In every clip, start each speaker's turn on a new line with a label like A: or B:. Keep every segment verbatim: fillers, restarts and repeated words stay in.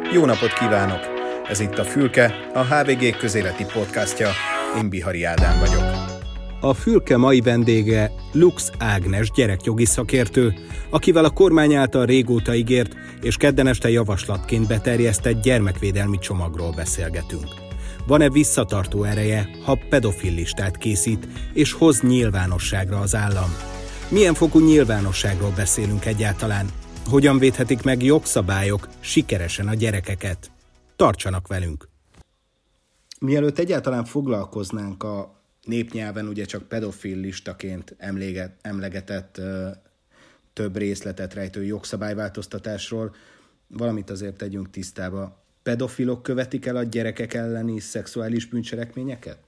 A: Jó napot kívánok! Ez itt a Fülke, a há vé gé közéleti podcastja. Én Bihari Ádám vagyok. A Fülke mai vendége Lux Ágnes gyerekjogi szakértő, akivel a kormány által régóta ígért és kedden este javaslatként beterjesztett gyermekvédelmi csomagról beszélgetünk. Van-e visszatartó ereje, ha pedofil listát készít és hoz nyilvánosságra az állam? Milyen fokú nyilvánosságról beszélünk egyáltalán? Hogyan védhetik meg jogszabályok sikeresen a gyerekeket? Tartsanak velünk! Mielőtt egyáltalán foglalkoznánk a népnyelven ugye csak pedofil listaként emléget, emlegetett ö, több részletet rejtő jogszabályváltoztatásról, valamit azért tegyünk tisztába. Pedofilok követik el a gyerekek elleni szexuális bűncselekményeket?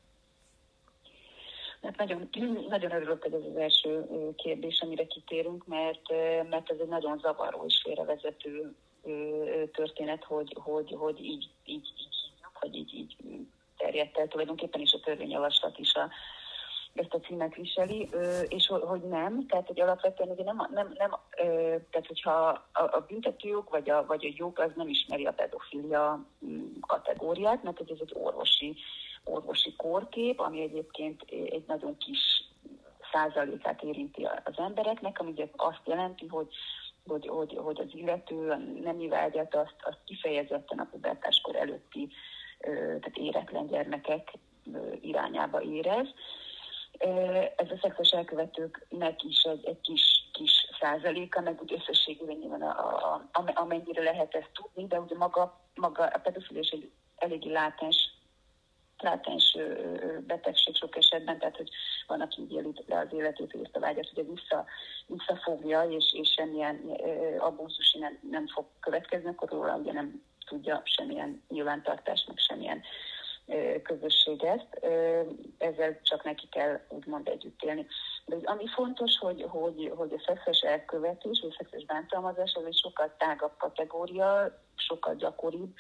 B: Hát nagyon, nagyon örülök, hogy ez az első kérdés, amire kitérünk, mert, mert ez egy nagyon zavaró és félrevezető történet, hogy, hogy, hogy így, így, így, hogy így, így terjedt el, tulajdonképpen is a törvényjavaslat is a, ezt a címet viseli, és hogy nem, tehát hogy alapvetően ugye nem, nem, nem tehát hogyha a, a büntetőjog vagy a, vagy a jog az nem ismeri a pedofilia kategóriát, mert ez egy orvosi orvosi kórkép, ami egyébként egy nagyon kis százalékát érinti az embereknek, ami ugye azt jelenti, hogy, hogy, hogy, hogy az illető a nemi vágyat azt, azt kifejezetten a pubertáskor előtti, tehát éretlen gyermekek irányába érez. Ez a szexuális elkövetőknek is egy, egy kis, kis százaléka, meg úgy összességében nyilván a, a, amennyire lehet ezt tudni, de ugye maga, maga a pedofilia is egy eléggé látens látens betegség sok esetben, tehát hogy van, aki így éli le az életét, hogy ezt a vágyat ugye vissza, visszafogja, és, és semmilyen abúzusi nem, nem fog következni, akkor róla ugye nem tudja semmilyen nyilvántartást, meg semmilyen közösség ezt. Ezzel csak neki kell úgymond együtt élni. De ami fontos, hogy, hogy, hogy a szexuális elkövetés, vagy a szexuális bántalmazás, az egy sokkal tágabb kategória, sokkal gyakoribb.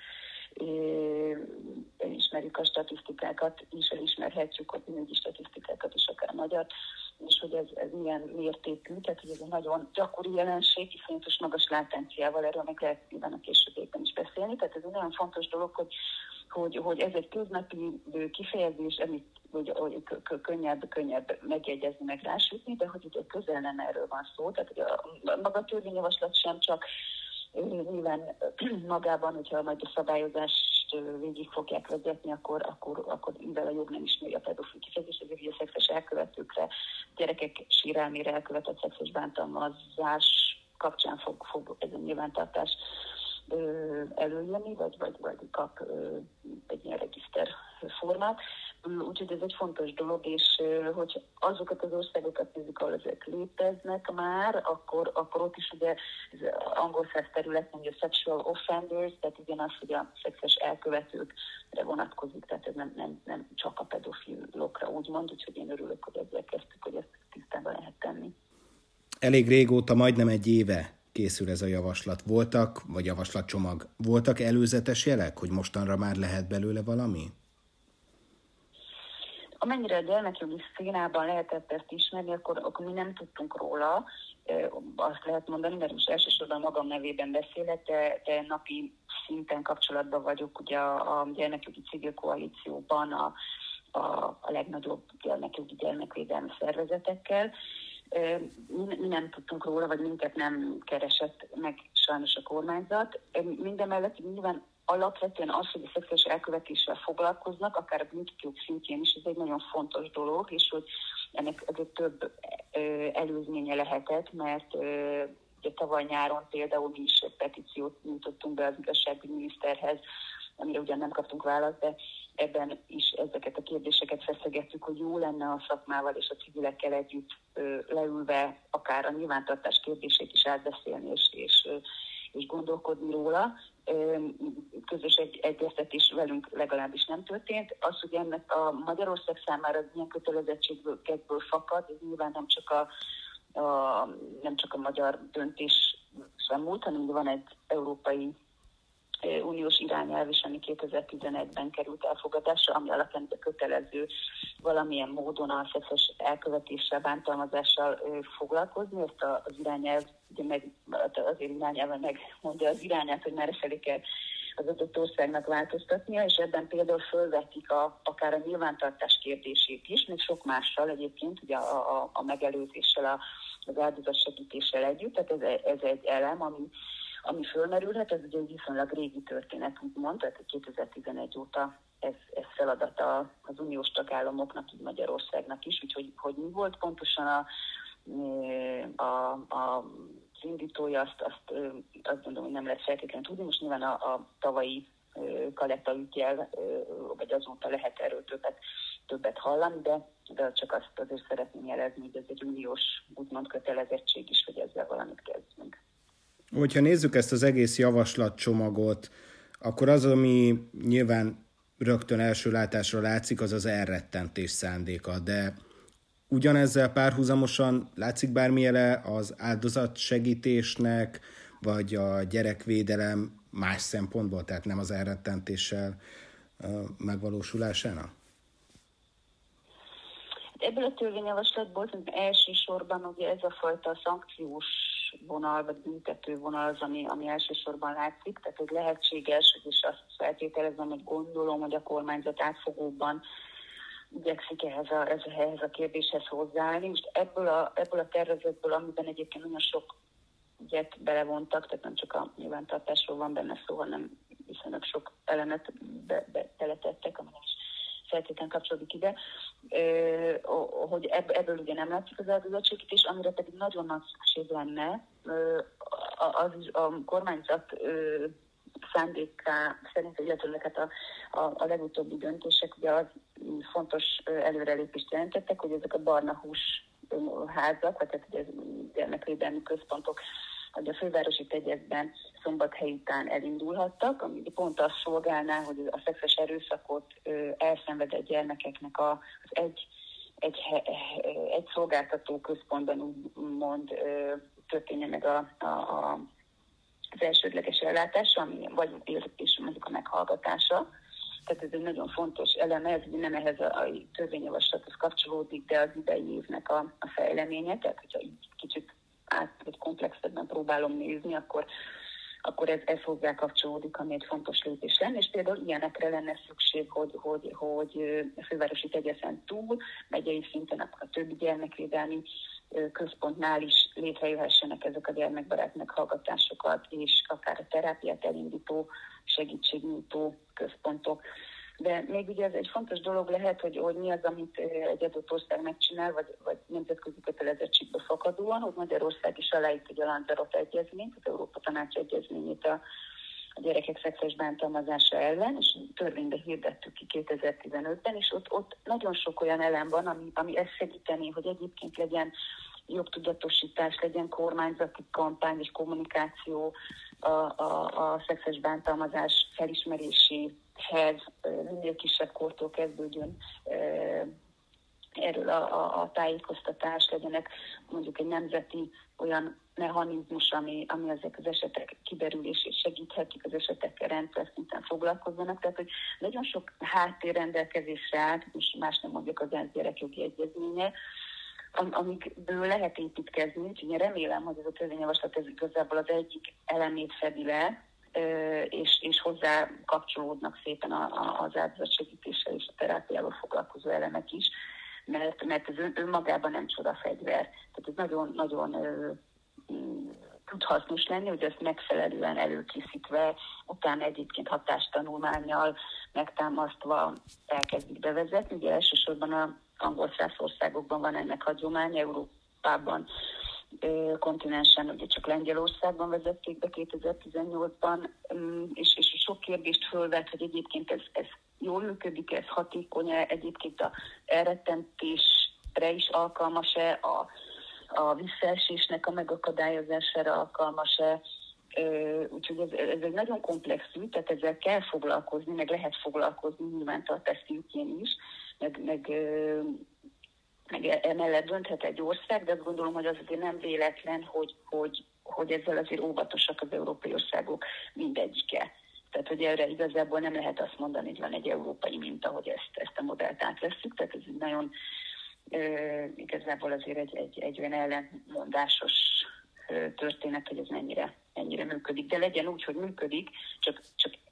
B: Ismerjük a statisztikákat, és elismerhetjük a bűnügyi statisztikákat is, akár magyar, és hogy ez, ez milyen mértékű, tehát hogy ez egy nagyon gyakori jelenség, iszonyatos magas látenciával, erről meg lehet nyilván a későbbiekben is beszélni, tehát ez egy nagyon fontos dolog, hogy, hogy, hogy ez egy köznapi kifejezés, amit hogy, hogy könnyebb, könnyebb megjegyezni, meg rásütni, de hogy ugye közel nem erről van szó, tehát hogy a, a maga törvényjavaslat sem csak nyilván magában, hogyha majd a szabályozást végig fogják vezetni, akkor, akkor, akkor mivel a jog nem ismeri a pedofil kifejezést, ezért a szexuális elkövetőkre, gyerekek sérelmére elkövetett szexuális bántalmazás kapcsán fog, fog ez a nyilvántartás előjönni, vagy, vagy, vagy kap egy ilyen regiszter formát. Úgyhogy ez egy fontos dolog, és hogy azokat az országokat nézzük, ahol ezek léteznek már, akkor, akkor ott is ugye ez angol száz terület, mondja sexual offenders, tehát ugyanaz, hogy a szexuális elkövetőkre vonatkozik, tehát ez nem, nem, nem csak a pedofilokra úgymond, úgyhogy én örülök, hogy ezzel kezdtük, hogy ezt tisztában lehet tenni.
A: Elég régóta, majdnem egy éve készül ez a javaslat. Voltak, vagy javaslatcsomag, voltak előzetes jelek, hogy mostanra már lehet belőle valami?
B: Amennyire a gyermekjogi színában lehetett ezt ismerni, akkor, akkor mi nem tudtunk róla. Azt lehet mondani, mert most elsősorban magam nevében beszélek, de, de napi szinten kapcsolatban vagyok ugye a, a gyermekjogi civil koalícióban a, a, a legnagyobb gyermekjogi gyermekvédelmi szervezetekkel. Mi, mi nem tudtunk róla, vagy minket nem keresett meg sajnos a kormányzat. Mindemellett nyilván alapvetően az, hogy a szexuális elkövetéssel foglalkoznak, akár a büntetőjog szintjén is, ez egy nagyon fontos dolog, és hogy ennek azért több előzménye lehetett, mert ugye tavaly nyáron például mi is egy petíciót nyújtottunk be az igazságügyminiszterhez, amire ugyan nem kaptunk választ, de ebben is ezeket a kérdéseket feszegettük, hogy jó lenne a szakmával és a civilekkel együtt leülve akár a nyilvántartás kérdését is átbeszélni és, és, és gondolkodni róla. Közös egy egyeztetés velünk legalábbis nem történt. Az, hogy ennek a Magyarország számára milyen kötelezettségből fakad, ez nyilván nem csak a, a, nem csak a magyar döntés sem múlt, hanem van egy európai uniós irányelv is, ami kétezer-tizenegyben került elfogadásra, ami alapján kötelező valamilyen módon a szexuális elkövetéssel, bántalmazással foglalkozni. Ezt az irányelv, ugye meg, azért irányelven megmondja az irányát, hogy merre felé kell az adott országnak változtatnia, és ebben például fölvetik a, akár a nyilvántartás kérdését is, még sok mással egyébként, ugye a, a, a megelőzéssel, a, az áldozatsegítéssel együtt, tehát ez, ez egy elem, ami, ami fölmerülhet, ez ugye egy viszonylag régi történet, úgymond, tehát kétezer-tizenegy óta ez, ez feladata az uniós tagállamoknak, így Magyarországnak is, úgyhogy hogy mi volt pontosan a, a, a az indítója, azt, azt, azt gondolom, hogy nem lehet feltétlenül tudni. Most nyilván a, a tavalyi Kaletta ügyjel, vagy azóta lehet erről többet, többet hallani, de, de csak azt azért szeretném jelezni, hogy ez egy uniós úgymond kötelezettség is, hogy ezzel valamit kezdjünk.
A: Hogyha nézzük ezt az egész javaslatcsomagot, akkor az, ami nyilván rögtön első látásra látszik, az az elrettentés szándéka, de ugyanezzel párhuzamosan látszik bármi jele az áldozatsegítésnek, vagy a gyerekvédelem más szempontból, tehát nem az elrettentéssel megvalósulásának?
B: Ebből a törvényjavaslatból elsősorban ugye ez a fajta szankciós vonal, vagy büntető vonal az, ami, ami elsősorban látszik, tehát hogy lehetséges, és azt feltételezem, hogy gondolom, hogy a kormányzat átfogóban igyekszik ehhez a, ehhez a kérdéshez hozzáállni. Most ebből a, ebből a tervezetből, amiben egyébként nagyon sok ügyet belevontak, tehát nem csak a nyilvántartásról van benne szó, hanem viszonylag sok elemet be, be, beletettek, ami nem is feltétlenül kapcsolódik ide, hogy ebből ugye nem látszik az áldozatsegítés, amire pedig nagyon nagy szükség lenne. Az, a kormányzat szándéká szerint, illetőleg hát a, a, a legutóbbi döntések ugye az fontos előrelépést jelentettek, hogy ezek a barna hús házak, vagy tehát ugye gyermekvédelmi központok, hogy a fővárosi tegyekben Szombathely után elindulhattak, ami pont azt szolgálná, hogy a szexuális erőszakot elszenvedett gyermekeknek az egy, egy, egy szolgáltató központban úgymond történje meg a, a, a az elsődleges ellátása, ami, vagy és mondjuk a meghallgatása. Tehát ez egy nagyon fontos eleme, ez nem ehhez a, a törvényjavaslathoz kapcsolódik, de az idei évnek a, a fejleménye, tehát hogyha így kicsit át vagy komplexebben próbálom nézni, akkor, akkor ez, ez hozzá kapcsolódik, ami egy fontos lépés lenne, és például ilyenekre lenne szükség, hogy, hogy, hogy a fővárosi tegyeszen túl, megyei szinten akkor a többi gyermekvédelmi központnál is létrejöhessenek ezek a gyermekbarát meghallgatásokat, és akár a terápiát elindító, segítségnyújtó központok. De még ugye ez egy fontos dolog lehet, hogy, hogy mi az, amit egy adott ország megcsinál, vagy, vagy nemzetközi kötelezettségből fakadóan, hogy Magyarország is aláírt egy a Lanzarote egyezményt, az Európa Tanács egyezményét a, a gyerekek szexuális bántalmazása ellen, és törvénybe hirdettük ki kétezer-tizenötben, és ott, ott nagyon sok olyan elem van, ami, ami ezt segíteni, hogy egyébként legyen jogtudatosítás, legyen kormányzati kampány és kommunikáció a, a, a szexuális bántalmazás felismeréséhez, minél kisebb kortól kezdődjön erről a, a, a tájékoztatás, legyenek mondjuk egy nemzeti olyan mechanizmus, ami, ami ezek az esetek kiderülését segíthetik, az esetekkel rendszer szinten foglalkozzanak. Tehát, hogy nagyon sok háttérrendelkezésre állt, most más nem mondjuk az ENSZ gyerekjogi egyezménye, amikből lehet építkezni, úgyhogy én remélem, hogy ez a törvényjavaslat ez igazából az egyik elemét fedi le, és, és hozzá kapcsolódnak szépen az áldozatsegítéssel és a terápiával foglalkozó elemek is, mert, mert ez önmagában nem csodafegyver. Tehát ez nagyon-nagyon tud hasznos lenni, hogy ezt megfelelően előkészítve, utána egyébként hatástanulmánnyal megtámasztva elkezdik bevezetni. Ugye elsősorban az angol száz országokban van ennek hagyománya, Európában, kontinensen, ugye csak Lengyelországban vezették be kétezer-tizennyolcban, és, és sok kérdést fölvet, hogy egyébként ez, ez jól működik, ez hatékony, egyébként a elrettentésre is alkalmas-e, a, a visszaesésnek a megakadályozására alkalmas-e, úgyhogy ez, ez egy nagyon komplex ügy, tehát ezzel kell foglalkozni, meg lehet foglalkozni nyilvántartás szintjén is, meg, meg meg emellett dönthet egy ország, de azt gondolom, hogy az azért nem véletlen, hogy, hogy, hogy ezzel azért óvatosak az európai országok mindegyike. Tehát, hogy erre igazából nem lehet azt mondani, hogy van egy európai minta, hogy ezt, ezt a modellt átvesszük. Tehát ez nagyon ö, igazából azért egy, egy, egy olyan ellenmondásos ö, történet, hogy ez mennyire, mennyire működik. De legyen úgy, hogy működik, csak, csak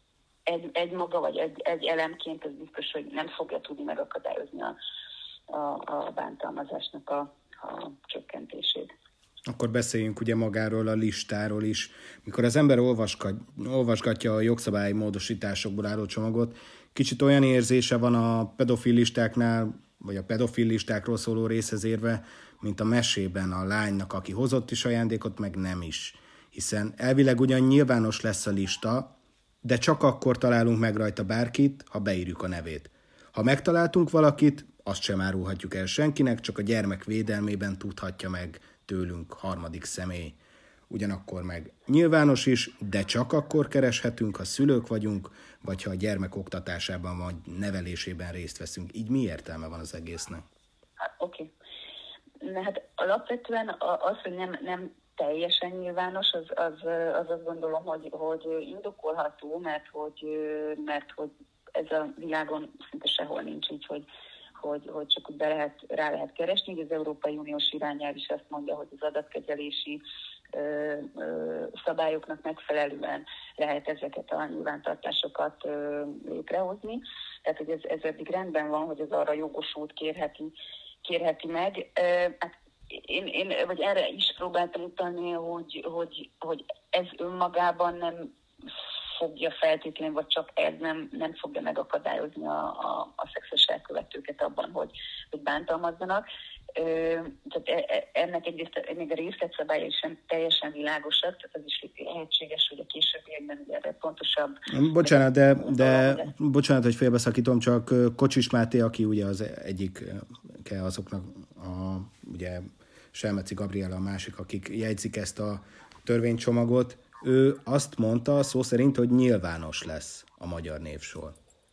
B: egy, egy maga vagy egy, egy elemként ez biztos, hogy nem fogja tudni megakadályozni a, a, a bántalmazásnak a, a csökkentését.
A: Akkor beszéljünk ugye magáról a listáról is. Mikor az ember olvasgat, olvasgatja a jogszabályi módosításokból álló csomagot, kicsit olyan érzése van a pedofil listáknál, vagy a pedofil listákról szóló részhez érve, mint a mesében a lánynak, aki hozott is ajándékot, meg nem is. Hiszen elvileg ugyan nyilvános lesz a lista, de csak akkor találunk meg rajta bárkit, ha beírjuk a nevét. Ha megtaláltunk valakit, azt sem árulhatjuk el senkinek, csak a gyermek védelmében tudhatja meg tőlünk harmadik személy. Ugyanakkor meg nyilvános is, de csak akkor kereshetünk, ha szülők vagyunk, vagy ha a gyermek oktatásában vagy nevelésében részt veszünk. Így mi értelme van az egésznek?
B: Oké. Okay. Hát alapvetően az, hogy nem, nem teljesen nyilvános, az, az, az azt gondolom, hogy, hogy indokolható, mert hogy, mert hogy ez a világon szinte sehol nincs így, hogy Hogy, hogy csak úgy be lehet, rá lehet keresni. Az Európai Uniós irányelv is azt mondja, hogy az adatkezelési ö, ö, szabályoknak megfelelően lehet ezeket a nyilvántartásokat ö, létrehozni. Tehát, hogy ez, ez eddig rendben van, hogy az arra jogosult kérheti, kérheti meg. Ö, hát én, én, vagy erre is próbáltam utalni, hogy, hogy, hogy ez önmagában nem fogja feltétlenül, vagy csak ez nem, nem fogja megakadályozni a, a, a szexuális elkövetőket abban, hogy, hogy bántalmazzanak. Ö, tehát ennek egyrészt még a részletszabályai sem teljesen világosak, tehát az is lehetséges, hogy a későbbiekben erre pontosabb...
A: Bocsánat, de, de bocsánat, hogy félbeszakítom, csak Kocsis Máté, aki ugye az egyik azoknak, a, ugye Selmeci Gabriella a másik, akik jegyzik ezt a törvénycsomagot, ő azt mondta szó szerint, hogy nyilvános lesz a magyar névsor.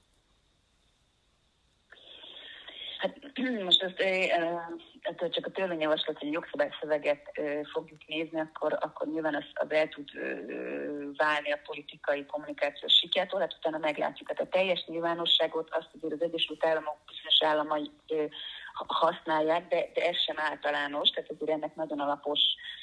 B: Hát most azt, e, csak a törvényjavaslat, hogy jogszabályszöveget e, fogjuk nézni, akkor, akkor nyilván az, az el tud e, válni a politikai kommunikációs sikától, hát utána meglátjuk. Hát a teljes nyilvánosságot azt azért az Egyesült Államok bizonyos államai e, használják, de, de ez sem általános, tehát azért ennek nagyon alapos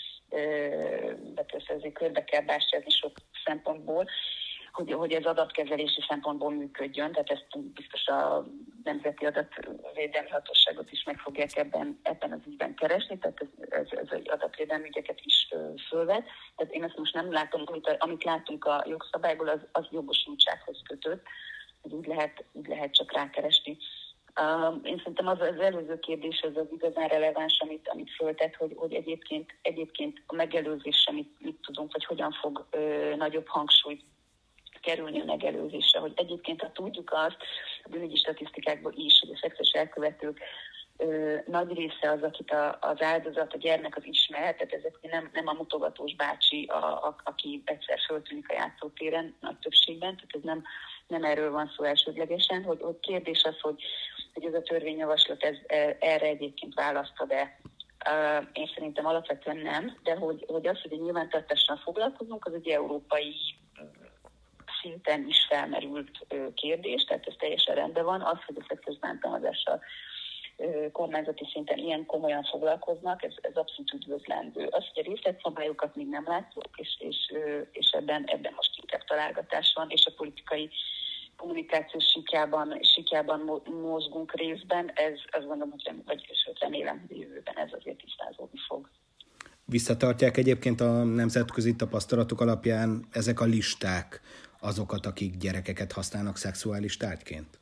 B: betöltőző körbe kell bástyázni sok szempontból, hogy, hogy ez adatkezelési szempontból működjön, tehát ezt biztos a Nemzeti Adatvédelmi Hatóságot is meg fogják ebben, ebben az ügyben keresni, tehát ez, ez, ez az adatvédelmi ügyeket is fölvet. Tehát én ezt most nem látom, amit, amit látunk a jogszabályból, az, az jogosultsághoz kötött, hogy úgy lehet, úgy lehet csak rákeresni. Uh, én szerintem az, az előző kérdés az az igazán releváns, amit, amit föltett, hogy, hogy egyébként, egyébként a megelőzésre mit, mit tudunk, vagy hogyan fog uh, nagyobb hangsúly kerülni a megelőzésre. Hogy egyébként, ha tudjuk azt, a bűnügyi statisztikákból is, hogy a szexuális elkövetők uh, nagy része az, akit a, az áldozat, a gyermek az ismer, tehát ezek nem, nem a mutogatós bácsi, a, a, aki egyszer föltűnik a játszótéren nagy többségben, tehát ez nem, nem erről van szó elsődlegesen, hogy, hogy kérdés az, hogy hogy ez a törvényjavaslat ez, erre egyébként választod-e. Uh, én szerintem alapvetően nem, de hogy, hogy az, hogy a nyilvántartással foglalkozunk, az egy európai szinten is felmerült uh, kérdés, tehát ez teljesen rendben van. Az, hogy a szexuális bántalmazással uh, kormányzati szinten ilyen komolyan foglalkoznak, ez, ez abszolút üdvözlendő. Az, hogy a részletszabályokat még nem látjuk, és, és, uh, és ebben, ebben most inkább találgatás van, és a politikai kommunikációs síkjában, síkjában mozgunk részben, ez azt gondolom, hogy rem, vagy remélem, hogy jövőben ez azért tisztázódni fog.
A: Visszatartják egyébként a nemzetközi tapasztalatok alapján ezek a listák azokat, akik gyerekeket használnak szexuális tárgyként?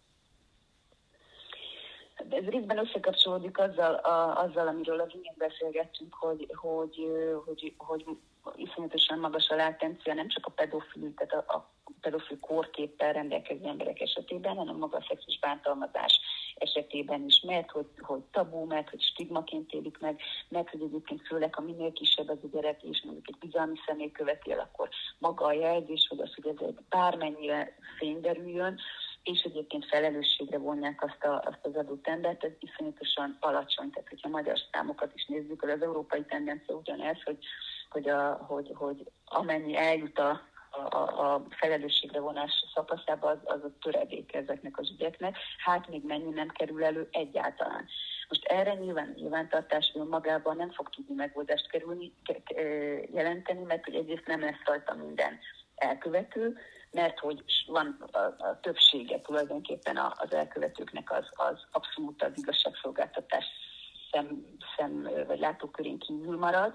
B: De ez részben összekapcsolódik azzal, a, azzal amiről az imént beszélgettünk, hogy, hogy, hogy, hogy, hogy iszonyatosan magas a látencia, nem csak a pedofil, tehát a, a pedofil kórképpel rendelkező emberek esetében, hanem maga a szexuális bántalmazás esetében is, mert hogy, hogy tabu, mert hogy stigmaként élik meg, mert hogy egyébként főleg, ha minél kisebb az a gyerek, és mondjuk egy bizalmi személy követi el, akkor maga a jelzés, hogy az, hogy ez egy bármennyire fényderüljön, és egyébként felelősségre vonják azt, a, azt az adott embert, ez iszonyatosan alacsony. Tehát, hogyha magyar számokat is nézzük, az európai tendencia ugyanez, hogy, hogy, a, hogy, hogy amennyi eljut a, a, a felelősségre vonás szakaszába, az, az a töredék ezeknek az ügyeknek. Hát még mennyi nem kerül elő egyáltalán. Most erre nyilván nyilvántartás magában nem fog tudni megoldást kerülni, jelenteni, mert hogy egyrészt nem lesz rajta minden elkövető, mert hogy van a, a többsége tulajdonképpen az elkövetőknek az, az abszolút az igazságszolgáltatás szem, szem vagy látókörén kívül marad.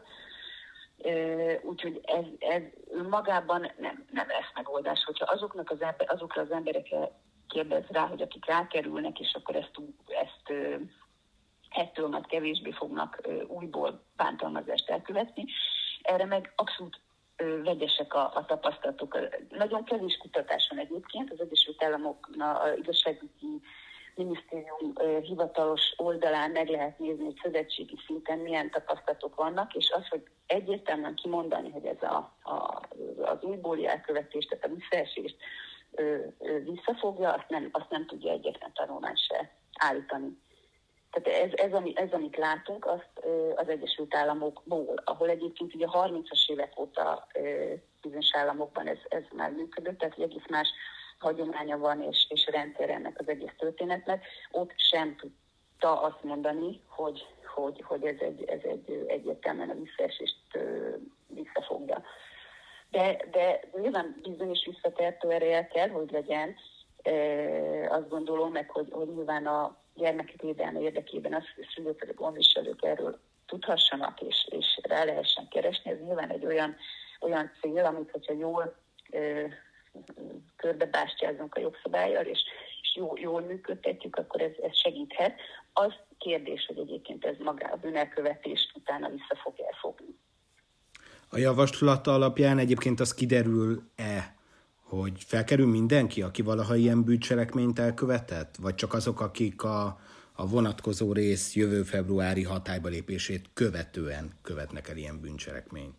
B: Úgyhogy ez, ez önmagában nem, nem lesz megoldás. Hogyha azoknak az ember, azokra az emberekre kérdez rá, hogy akik rákerülnek, és akkor ezt, ezt ettől majd kevésbé fognak újból bántalmazást elkövetni, erre meg abszolút vegyesek a, a tapasztalatok. Nagyon kevés kutatás van egyébként, az Egyesült Államoknak az igazságügyi minisztérium hivatalos oldalán meg lehet nézni, hogy szövetségi szinten milyen tapasztalatok vannak, és az, hogy egyértelműen kimondani, hogy ez a, a, az újbóli elkövetést, tehát a visszaesést visszafogja, azt nem, azt nem tudja egyetlen tanulmány se állítani. Tehát ez, ez, ami, ez amit látunk, azt az Egyesült Államokból, ahol egyébként ugye harmincas évek óta bizonyos államokban ez, ez már működött, tehát egész más hagyománya van és, és rendszer ennek az egész történetnek, ott sem tudta azt mondani, hogy, hogy, hogy ez, egy, ez egy egyértelműen a visszaesést visszafogja. De, de nyilván bizonyos visszatartó ereje kell, hogy legyen, azt gondolom meg, hogy, hogy nyilván a gyermekek védelme érdekében az, hogy a szülők vagy a gondviselők erről tudhassanak és, és rá lehessen keresni. Ez nyilván egy olyan, olyan cél, amit hogyha jól ö, körbebástyázunk a jogszabállyal, és, és jól, jól működtetjük, akkor ez, ez segíthet. Az kérdés, hogy egyébként ez maga a bűnelkövetést utána vissza fog elfogni.
A: A javaslata alapján egyébként az kiderül-e, hogy felkerül mindenki, aki valaha ilyen bűncselekményt elkövetett? Vagy csak azok, akik a, a vonatkozó rész jövő februári hatályba lépését követően követnek el ilyen bűncselekményt?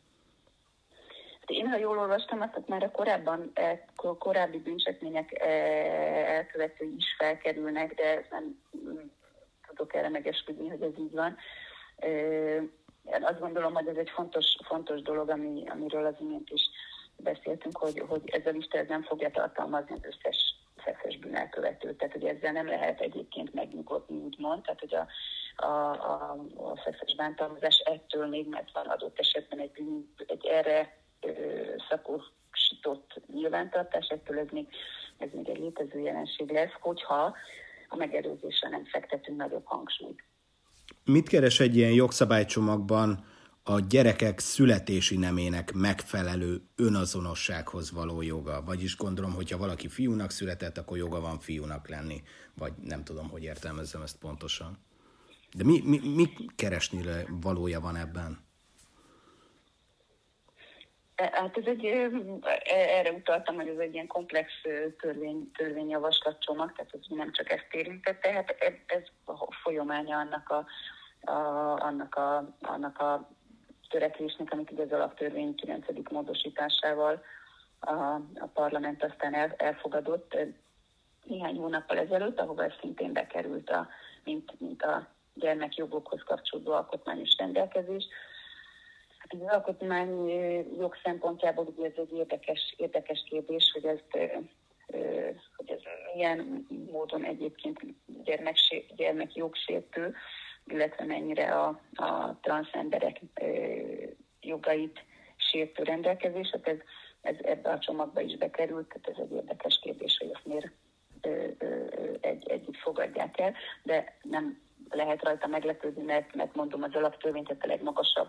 B: Én, ha jól olvastam, azt már a korábban, a korábbi bűncselekmények elkövetői is felkerülnek, de nem tudok erre megesküdni, hogy ez így van. Én azt gondolom, hogy ez egy fontos, fontos dolog, ami, amiről az imént is beszéltünk, hogy, hogy ez a lista ez nem fogja tartalmazni az összes szexes bűnelkövetőt, tehát hogy ezzel nem lehet egyébként megnyugodni, úgymond, tehát hogy a, a, a, a szexes bántalmazás ettől még, mert van adott esetben egy, bűn, egy erre ö, szakosított nyilvántartás, ettől ez még, ez még egy létező jelenség lesz, hogyha a megelőzésre nem fektetünk nagyobb hangsúlyt.
A: Mit keres egy ilyen jogszabálycsomagban a gyerekek születési nemének megfelelő önazonossághoz való joga? Vagyis gondolom, hogyha valaki fiúnak született, akkor joga van fiúnak lenni. Vagy nem tudom, hogy értelmezzem ezt pontosan. De mi, mi, mi keresnire valója van ebben?
B: Hát ez egy, erre utaltam, hogy ez egy ilyen komplex törvény, törvényjavaslatcsomag, tehát ez nem csak ezt érintette, hát ez a folyamánya annak a, a, annak a, annak a törekvésnek, amit ugye az alaptörvény kilencedik módosításával a, a parlament aztán el, elfogadott néhány hónappal ezelőtt, ahova ez szintén bekerült, a, mint, mint a gyermekjogokhoz kapcsolódó alkotmányos rendelkezés. Hát az alkotmány jog szempontjából ugye ez egy érdekes, érdekes kérdés, hogy, ezt, hogy ez milyen módon egyébként gyermekjogsértő, illetve mennyire a, a transzemberek jogait sértő rendelkezés. Hát ez, ez ebbe a csomagba is bekerült, tehát ez egy érdekes kérdés, hogy ezt miért egy, együtt fogadják el, de nem lehet rajta meglepődni, mert, mert mondom, az alaptörvény, tehát a legmagasabb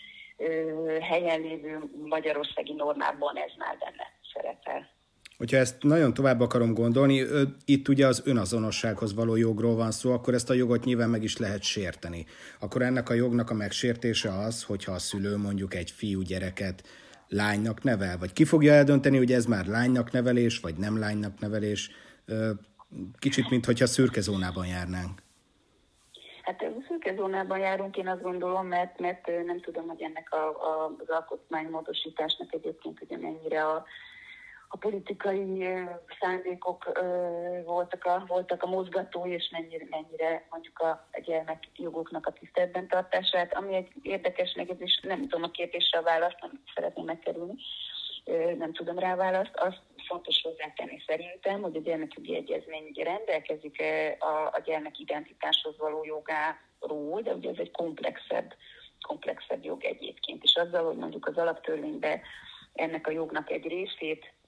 B: helyen lévő magyarországi normában ez már benne szerepel.
A: Hogyha ezt nagyon tovább akarom gondolni, itt ugye az önazonossághoz való jogról van szó, akkor ezt a jogot nyilván meg is lehet sérteni. Akkor ennek a jognak a megsértése az, hogyha a szülő mondjuk egy fiú gyereket lánynak nevel, vagy ki fogja eldönteni, hogy ez már lánynak nevelés, vagy nem lánynak nevelés. Kicsit, mintha szürke zónában járnánk.
B: Hát szürke zónában járunk, én azt gondolom, mert, mert nem tudom, hogy ennek a, a, az alkotmánymódosításnak egyébként ugye mennyire a, a politikai szándékok voltak a, voltak a mozgatói, és mennyire, mennyire mondjuk a, a gyermekjogoknak a tiszteletben tartását, ami egy érdekes megjegyzés, nem tudom a kérdésre a választ, nem szeretném megkerülni, nem tudom rá a választ, azt fontos hozzátenni szerintem, hogy a gyermekjogi egyezmény ugye rendelkezik a, a gyermek identitáshoz való jogáról, de ugye ez egy komplexebb, komplexebb jog egyébként. És azzal, hogy mondjuk az alaptörvényben ennek a jognak egy részét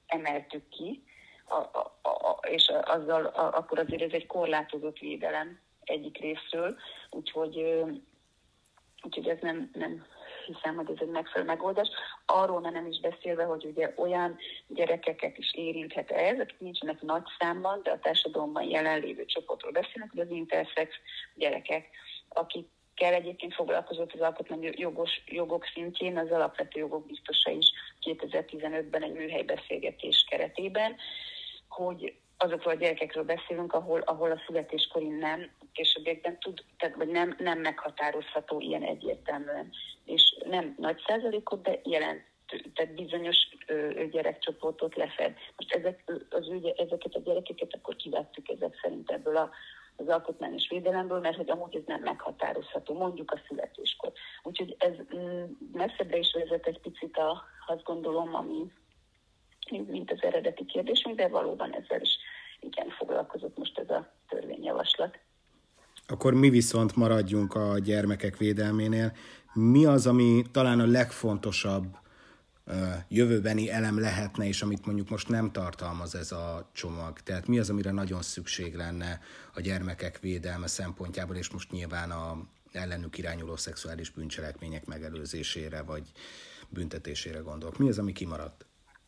B: emeltük ki, a, a, a, és azzal a, akkor azért ez egy korlátozott védelem egyik részről, úgyhogy, úgyhogy ez nem, nem hiszem, hogy ez egy megfelelő megoldás. Arról már nem is beszélve, hogy ugye olyan gyerekeket is érinthet ez, akik nincsenek nagy számban, de a társadalomban jelenlévő csoportról beszélnek, hogy az interszex gyerekek, akikkel egyébként foglalkozott az alkotmányi jogos, jogok szintjén, az alapvető jogok biztosa is kétezer-tizenötben egy műhelybeszélgetés keretében, hogy azokról a gyerekekről beszélünk, ahol, ahol a születéskori nem, későbbiekben tud, tehát, vagy nem, nem meghatározható ilyen egyértelműen. És nem nagy százalékot, de jelent, tehát bizonyos ö, gyerekcsoportot lefed. Most ezek, az ügy, ezeket a gyerekeket akkor kivettük ezek szerint ebből a, az alkotmányos védelemből, mert hogy amúgy ez nem meghatározható, mondjuk a születéskor. Úgyhogy ez mm, messzebbre is vezet egy picit, a, azt gondolom, ami mint az eredeti kérdésünk, de valóban ezzel is igen foglalkozott most ez a törvényjavaslat.
A: Akkor mi viszont maradjunk a gyermekek védelménél. Mi az, ami talán a legfontosabb uh, jövőbeni elem lehetne, és amit mondjuk most nem tartalmaz ez a csomag? Tehát mi az, amire nagyon szükség lenne a gyermekek védelme szempontjából, és most nyilván a ellenük irányuló szexuális bűncselekmények megelőzésére, vagy büntetésére gondolok. Mi az, ami kimaradt?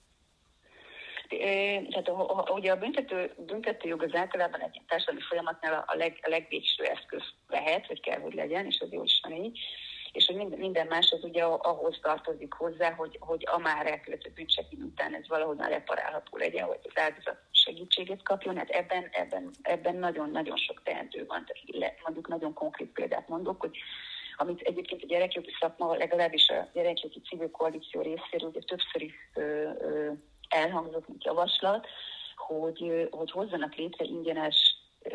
B: Tehát ugye a büntető, büntetőjog az általában egy társadalmi folyamatnál a, leg, a legvégső eszköz lehet, vagy kell, hogy legyen, és az jó is van így. És hogy minden, minden más az ugye ahhoz tartozik hozzá, hogy, hogy a már elkövetett bűncselekmény után ez valahogy már reparálható legyen, hogy az áldozat segítséget kapjon. Hát ebben, ebben, ebben nagyon-nagyon sok tehető van. Tehát mondjuk nagyon konkrét példát mondok, hogy amit egyébként a gyerekjogi szakma, legalábbis a gyerekjogi civil koalíció részéről ugye többször is ö, ö, elhangzott, mint javaslat, hogy, hogy hozzanak létre ingyenes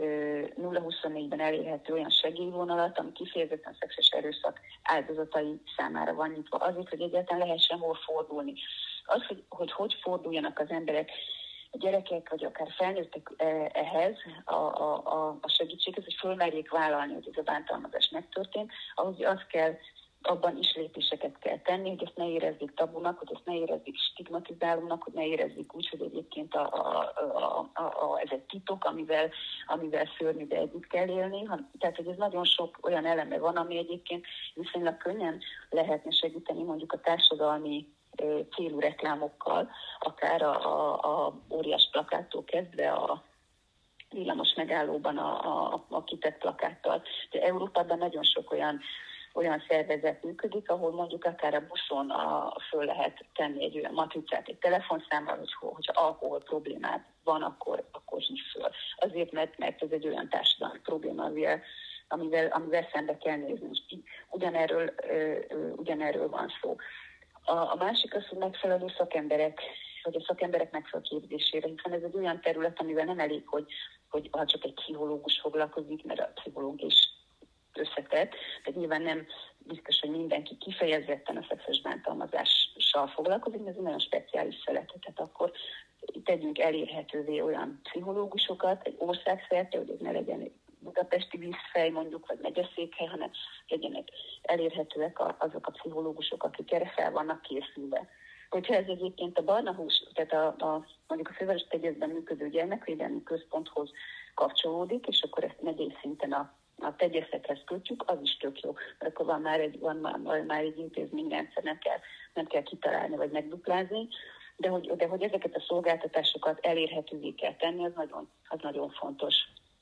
B: nulla huszonnégyben elérhető olyan segélyvonalat, ami kifejezetten szexuális erőszak áldozatai számára van nyitva, azért, hogy egyáltalán lehessen hol fordulni. Az, hogy hogy, hogy forduljanak az emberek, a gyerekek, vagy akár felnőttek ehhez a, a, a segítséghez, hogy fölmerjék vállalni, hogy ez a bántalmazás megtörtént, ahhoz az kell, abban is lépéseket kell tenni, hogy ezt ne érezzék tabunak, hogy ezt ne érezzék stigmatizálónak, hogy ne érezzék úgy, hogy egyébként a, a, a, a, a, ez egy titok, amivel, amivel szörnyű, de együtt kell élni. Ha, tehát, hogy ez nagyon sok olyan eleme van, ami egyébként viszonylag könnyen lehetne segíteni mondjuk a társadalmi célú reklámokkal, akár a, a, a óriás plakáttól kezdve a villamos megállóban a, a, a kitett plakáttal. De Európában nagyon sok olyan olyan szervezet működik, ahol mondjuk akár a buszon a, föl lehet tenni egy olyan matricát, egy telefonszámmal, hogy hogyha alkohol problémád van, akkor, akkor hív föl. Azért, mert, mert ez egy olyan társadalmi probléma, amivel, amivel, amivel szembe kell nézni. Ugyanerről, ugyanerről van szó. A, a másik az, hogy megfelelő szakemberek, vagy a szakemberek megfelelő képzésére, hiszen ez egy olyan terület, amivel nem elég, hogy, hogy ha csak egy pszichológus foglalkozik, mert a pszichológus összetett, tehát nyilván nem biztos, hogy mindenki kifejezetten a szexuális bántalmazással foglalkozik, de ez egy nagyon speciális szeletet, tehát akkor tegyünk elérhetővé olyan pszichológusokat egy országszerte, hogy ez ne legyen egy budapesti vízfej mondjuk, vagy megyeszékhely, hanem legyenek elérhetőek azok a pszichológusok, akik erre fel vannak készülve. Hogyha ez egyébként a barna hús, tehát a, a, mondjuk a Fővárosi Tegyezben működő gyermekvédelmi központhoz kapcsolódik, és akkor ezt megyei szinten a a tegyeszethez kötjük, az is tök jó. Mert akkor van már egy, van már, már egy intézményrendszer, nem kell, nem kell kitalálni vagy megduplázni, de hogy, de hogy ezeket a szolgáltatásokat elérhetővé kell tenni, az nagyon, az nagyon fontos.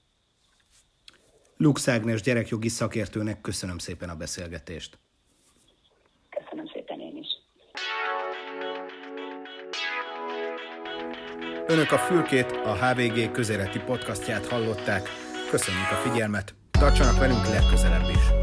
A: Lux Ágnes gyerekjogi szakértőnek köszönöm szépen a beszélgetést.
B: Köszönöm szépen én is.
A: Önök a Fülkét, a há vé gé közéleti podcastját hallották. Köszönjük a figyelmet! Tartsanak velünk legközelebb is!